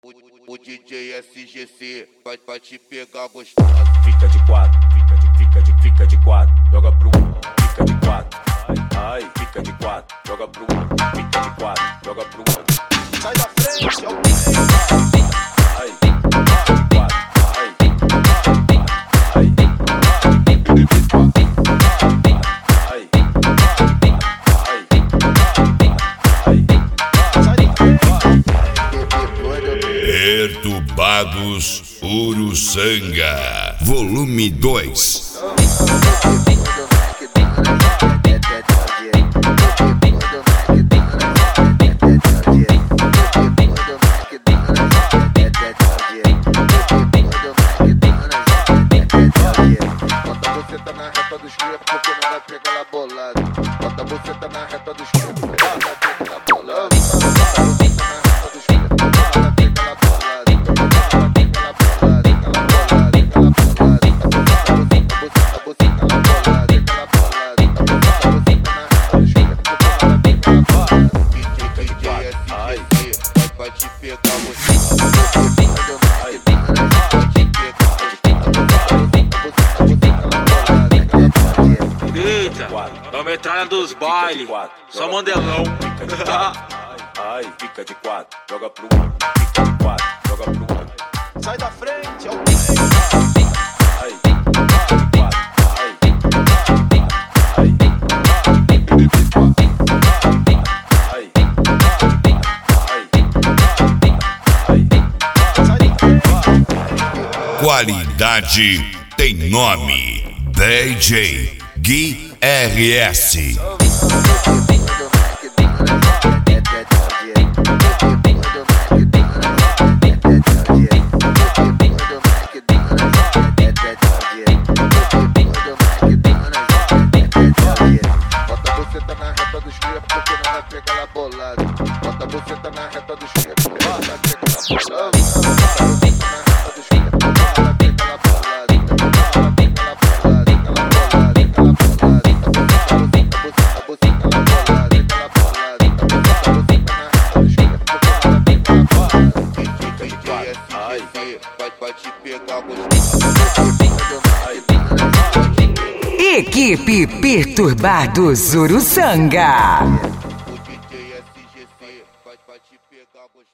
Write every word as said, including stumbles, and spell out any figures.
O, o D J S G C vai, vai te pegar gostoso. Fica de quatro, fica de, fica de, fica de quatro, joga pro um, fica de quatro. Ai, ai, fica de quatro, joga pro um, fica de quatro, joga pro um. Sai da frente, é o Ai, fica de quatro, ai, ai, Perturbados Uruçanga, volume dois. Bota você tá na reta dos cria porque não vai pegar ela bolada. Bota você tá na reta dos cria porque não vai pegar ela bolada. Vai te pegar você. Eita, é uma metralha dos bailes, só mandelão. Fica de quatro, ai, ai, fica de quatro, joga pro um, fica de quatro, joga pro um. Sai da frente, é o Ai, fica de quatro, ai, ai, Qualidade tem nome. D J Gui R S. Bota você tá na reta dos cria porque não vai pegar ela bolada. Bota você tá na reta dos cria porque não vai pegar ela bolada. Bota você tá na reta dos cria porque não vai pegar ela bolada. Ela pegar ela bolada, ela bolada, ela bolada. Você tá na bolada, ela bolada. Você tá na reta dos cria porque não vai pegar ela bolada. D J S G C vai, vai te pegar gostoso. Equipe Perturbados Uruçanga.